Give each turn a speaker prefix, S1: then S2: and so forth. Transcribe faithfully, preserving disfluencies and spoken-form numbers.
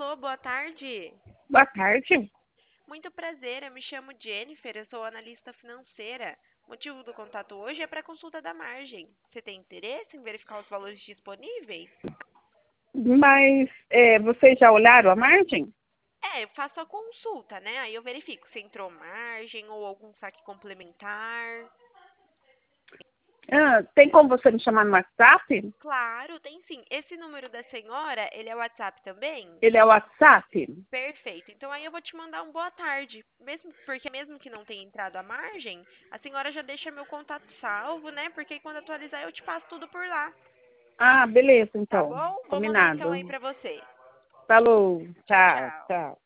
S1: Alô, boa tarde.
S2: Boa tarde.
S1: Muito prazer, eu me chamo Jennifer, eu sou analista financeira. O motivo do contato hoje é para consulta da margem. Você tem interesse em verificar os valores disponíveis?
S2: Mas é, vocês já olharam a margem?
S1: É, eu faço a consulta, né? Aí eu verifico se entrou margem ou algum saque complementar.
S2: Ah, tem como você me chamar no WhatsApp?
S1: Claro, tem sim. Esse número da senhora, ele é o WhatsApp também?
S2: Ele é o WhatsApp?
S1: Perfeito. Então aí eu vou te mandar um boa tarde. Mesmo porque mesmo que não tenha entrado a margem, a senhora já deixa meu contato salvo, né? Porque quando atualizar eu te passo tudo por lá.
S2: Ah, beleza,
S1: Tá
S2: então.
S1: bom? Vou mandar então aí
S2: Combinado.
S1: pra você.
S2: Falou.
S1: Tchau,
S2: Tchau,
S1: tchau.
S2: tchau.